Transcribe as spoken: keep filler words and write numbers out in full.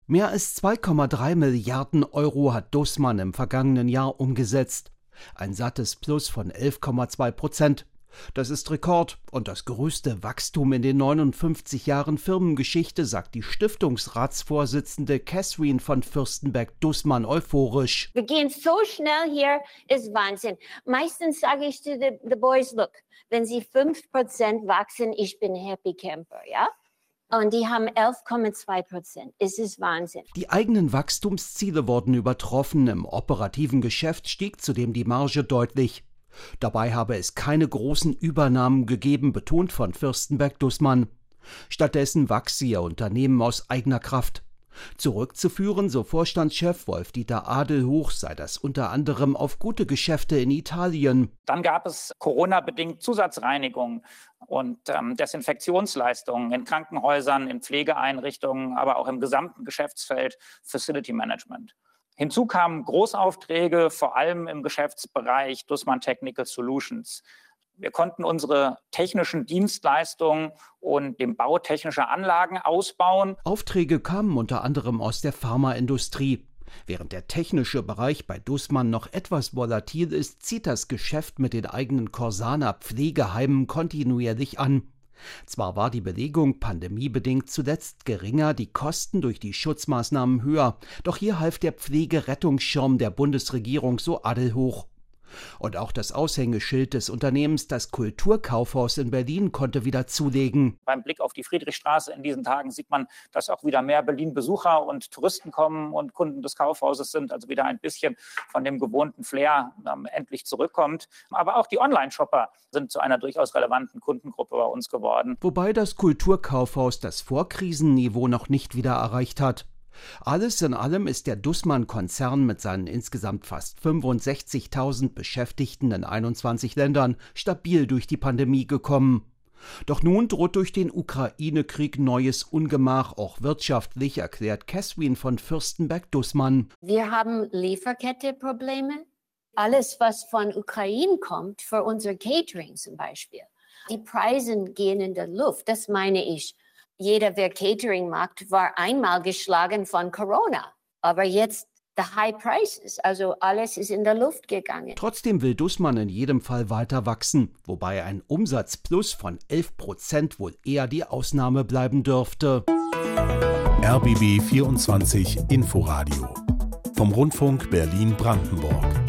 Mehr als zwei Komma drei Milliarden Euro hat Dussmann im vergangenen Jahr umgesetzt. Ein sattes Plus von elf Komma zwei Prozent. Das ist Rekord und das größte Wachstum in den neunundfünfzig Jahren Firmengeschichte, sagt die Stiftungsratsvorsitzende Catherine von Fürstenberg-Dussmann euphorisch. Wir gehen so schnell hier, ist Wahnsinn. Meistens sage ich zu den the boys, look, wenn sie fünf Prozent wachsen, ich bin Happy Camper, ja? Und die haben elf Komma zwei Prozent. Es ist Wahnsinn. Die eigenen Wachstumsziele wurden übertroffen. Im operativen Geschäft stieg zudem die Marge deutlich. Dabei habe es keine großen Übernahmen gegeben, betont von Fürstenberg-Dussmann. Stattdessen wachse ihr Unternehmen aus eigener Kraft. Zurückzuführen, so Vorstandschef Wolf-Dieter Adelhoch, sei das unter anderem auf gute Geschäfte in Italien. Dann gab es Corona-bedingt Zusatzreinigung und ähm, Desinfektionsleistungen in Krankenhäusern, in Pflegeeinrichtungen, aber auch im gesamten Geschäftsfeld Facility Management. Hinzu kamen Großaufträge, vor allem im Geschäftsbereich Dussmann Technical Solutions. Wir konnten unsere technischen Dienstleistungen und den Bau technischer Anlagen ausbauen. Aufträge kamen unter anderem aus der Pharmaindustrie. Während der technische Bereich bei Dussmann noch etwas volatil ist, zieht das Geschäft mit den eigenen Corsaner Pflegeheimen kontinuierlich an. Zwar war die Belegung pandemiebedingt zuletzt geringer, die Kosten durch die Schutzmaßnahmen höher, doch hier half der Pflegerettungsschirm der Bundesregierung, so Adelhoch. Und auch das Aushängeschild des Unternehmens, das Kulturkaufhaus in Berlin, konnte wieder zulegen. Beim Blick auf die Friedrichstraße in diesen Tagen sieht man, dass auch wieder mehr Berlin-Besucher und Touristen kommen und Kunden des Kaufhauses sind, also wieder ein bisschen von dem gewohnten Flair ähm, endlich zurückkommt. Aber auch die Online-Shopper sind zu einer durchaus relevanten Kundengruppe bei uns geworden. Wobei das Kulturkaufhaus das Vorkrisenniveau noch nicht wieder erreicht hat. Alles in allem ist der Dussmann-Konzern mit seinen insgesamt fast fünfundsechzigtausend Beschäftigten in einundzwanzig Ländern stabil durch die Pandemie gekommen. Doch nun droht durch den Ukraine-Krieg neues Ungemach, auch wirtschaftlich, erklärt Catherine von Fürstenberg-Dussmann. Wir haben Lieferkette-Probleme. Alles, was von Ukraine kommt, für unser Catering zum Beispiel. Die Preise gehen in der Luft, das meine ich. Jeder, wer Catering macht, war einmal geschlagen von Corona. Aber jetzt the high prices, also alles ist in der Luft gegangen. Trotzdem will Dussmann in jedem Fall weiter wachsen, wobei ein Umsatzplus von elf Prozent wohl eher die Ausnahme bleiben dürfte. R B B vierundzwanzig Inforadio vom Rundfunk Berlin-Brandenburg.